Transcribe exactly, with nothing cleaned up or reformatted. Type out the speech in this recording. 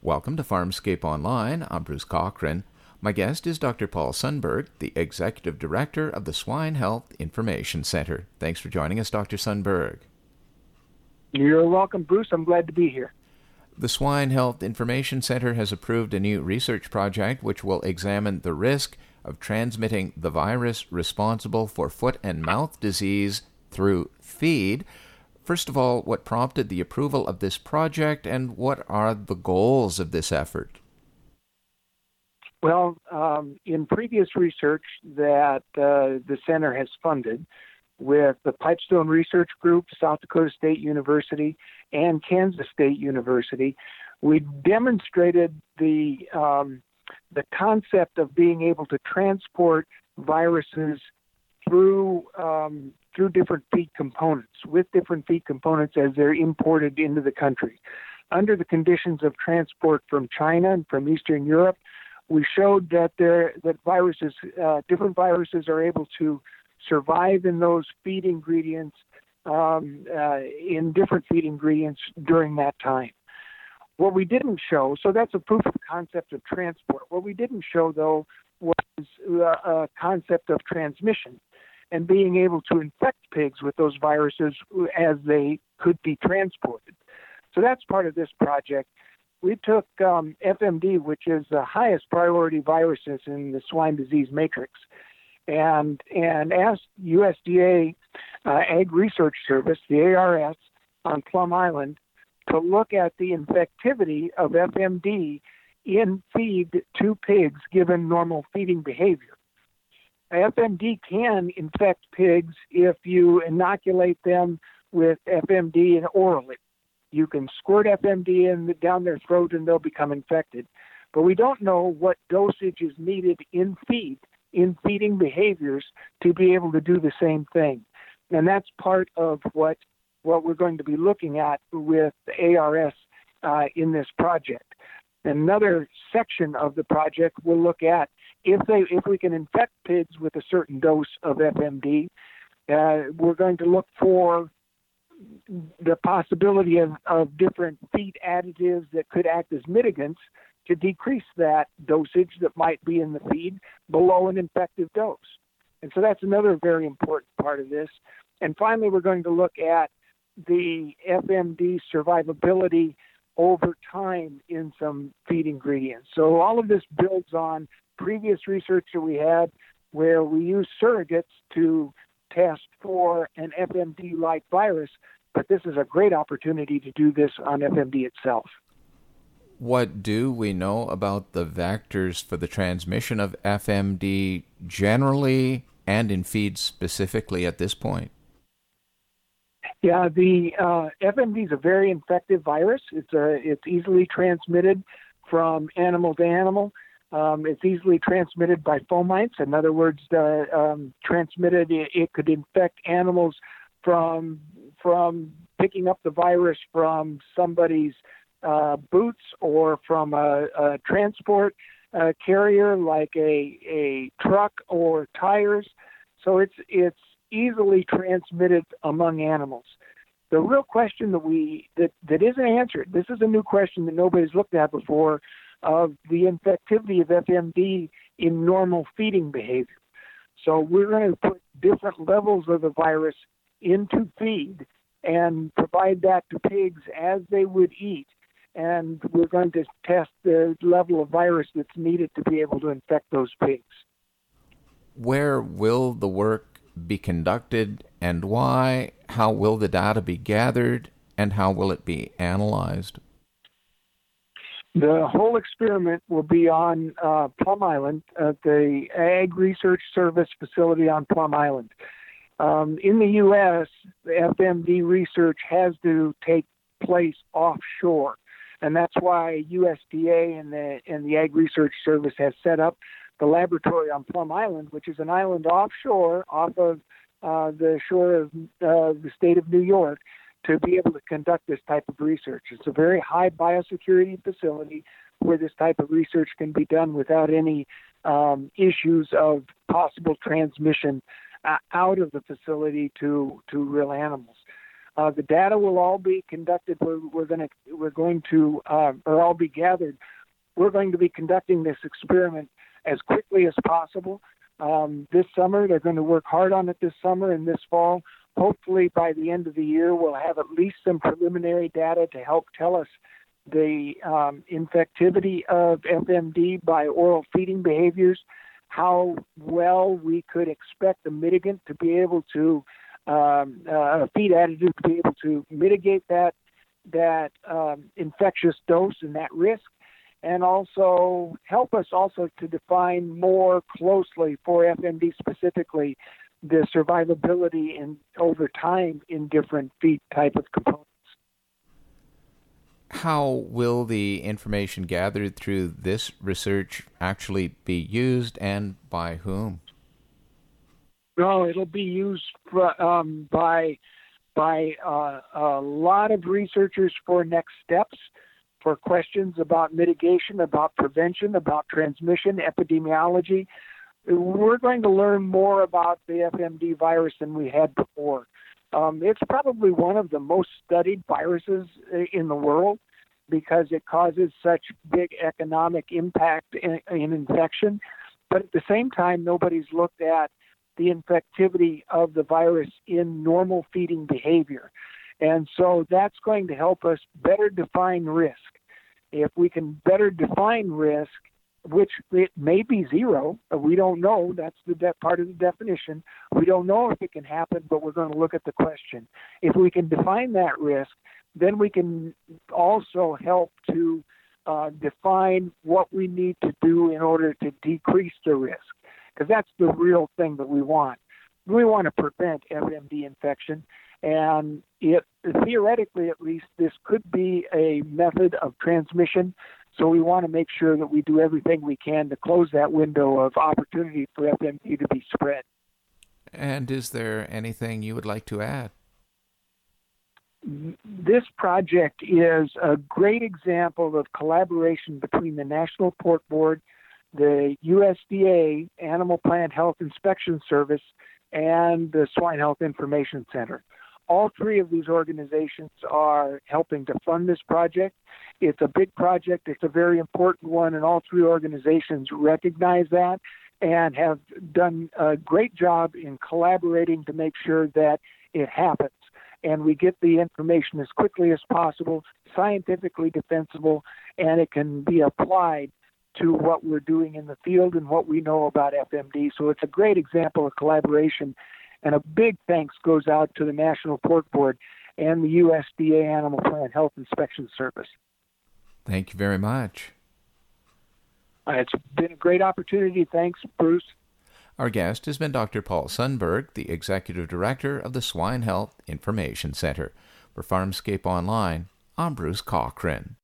Welcome to Farmscape Online. I'm Bruce Cochran. My guest is Doctor Paul Sundberg, the Executive Director of the Swine Health Information Center. Thanks for joining us, Doctor Sundberg. You're welcome, Bruce. I'm glad to be here. The Swine Health Information Center has approved a new research project which will examine the risk of transmitting the virus responsible for foot and mouth disease through feed. First of all, what prompted the approval of this project, and what are the goals of this effort? Well, um, in previous research that uh, the center has funded with the Pipestone Research Group, South Dakota State University, and Kansas State University, we demonstrated the um, the concept of being able to transport viruses through um, through different feed components, with different feed components as they're imported into the country. Under the conditions of transport from China and from Eastern Europe, we showed that there that viruses, uh, different viruses, are able to survive in those feed ingredients, um, uh, in different feed ingredients during that time. What we didn't show, so that's a proof of concept of transport. What we didn't show, though, was uh, a concept of transmission and being able to infect pigs with those viruses as they could be transported. So that's part of this project. We took um, F M D, which is the highest priority viruses in the swine disease matrix, and and asked U S D A uh, Ag Research Service, the A R S, on Plum Island to look at the infectivity of F M D in feed to pigs given normal feeding behavior. F M D can infect pigs if you inoculate them with F M D and orally. You can squirt F M D in down their throat and they'll become infected. But we don't know what dosage is needed in feed, in feeding behaviors, to be able to do the same thing. And that's part of what what we're going to be looking at with the A R S uh, in this project. Another section of the project will look at if they if we can infect pigs with a certain dose of F M D. Uh, we're going to look for the possibility of, of different feed additives that could act as mitigants to decrease that dosage that might be in the feed below an infective dose. And so that's another very important part of this. And finally, we're going to look at the F M D survivability over time in some feed ingredients. So all of this builds on previous research that we had where we use surrogates to test for an F M D-like virus, but this is a great opportunity to do this on F M D itself. What do we know about the vectors for the transmission of F M D generally and in feed specifically at this point? Yeah, the uh, F M D is a very infective virus. It's a, it's easily transmitted from animal to animal. Um, it's easily transmitted by fomites. In other words, uh, um, transmitted, it, it could infect animals from from picking up the virus from somebody's uh, boots or from a, a transport uh, carrier like a a truck or tires. So it's it's easily transmitted among animals. The real question that we that, that isn't answered, this is a new question that nobody's looked at before, of the infectivity of F M D in normal feeding behavior. So we're going to put different levels of the virus into feed and provide that to pigs as they would eat. And we're going to test the level of virus that's needed to be able to infect those pigs. Where will the work be conducted and why? How will the data be gathered and how will it be analyzed? The whole experiment will be on uh, Plum Island at the Ag Research Service facility on Plum Island. Um, in the U S, the F M D research has to take place offshore, and that's why U S D A and the and the Ag Research Service has set up the laboratory on Plum Island, which is an island offshore, off of uh, the shore of uh, the state of New York, to be able to conduct this type of research. It's a very high biosecurity facility where this type of research can be done without any um, issues of possible transmission uh, out of the facility to, to real animals. Uh, the data will all be conducted. We're, we're going to we're going to uh, or all be gathered. We're going to be conducting this experiment as quickly as possible um, this summer. They're going to work hard on it this summer and this fall. Hopefully, by the end of the year, we'll have at least some preliminary data to help tell us the um, infectivity of F M D by oral feeding behaviors, how well we could expect a mitigant to be able to, um, uh, a feed additive to be able to mitigate that that um, infectious dose and that risk, and also help us also to define more closely for F M D specifically the survivability in over time in different feed type of components. How will the information gathered through this research actually be used, and by whom? No, it'll be used for, um, by by uh, a lot of researchers for next steps, for questions about mitigation, about prevention, about transmission, epidemiology. We're going to learn more about the F M D virus than we had before. Um, it's probably one of the most studied viruses in the world because it causes such big economic impact in, in infection. But at the same time, nobody's looked at the infectivity of the virus in normal feeding behavior. And so that's going to help us better define risk. If we can better define risk, which it may be zero, we don't know. That's the de- part of the definition. We don't know if it can happen, but we're going to look at the question. If we can define that risk, then we can also help to uh, define what we need to do in order to decrease the risk, because that's the real thing that we want. We want to prevent F M D infection, and it, theoretically at least, this could be a method of transmission. So we want to make sure that we do everything we can to close that window of opportunity for F M D to be spread. And is there anything you would like to add? This project is a great example of collaboration between the National Pork Board, the U S D A Animal Plant Health Inspection Service, and the Swine Health Information Center. All three of these organizations are helping to fund this project. It's a big project. It's a very important one, and all three organizations recognize that and have done a great job in collaborating to make sure that it happens. And we get the information as quickly as possible, scientifically defensible, and it can be applied to what we're doing in the field and what we know about F M D. So it's a great example of collaboration. And a big thanks goes out to the National Pork Board and the U S D A Animal Plant Health Inspection Service. Thank you very much. Uh, it's been a great opportunity. Thanks, Bruce. Our guest has been Doctor Paul Sundberg, the Executive Director of the Swine Health Information Center. For Farmscape Online, I'm Bruce Cochran.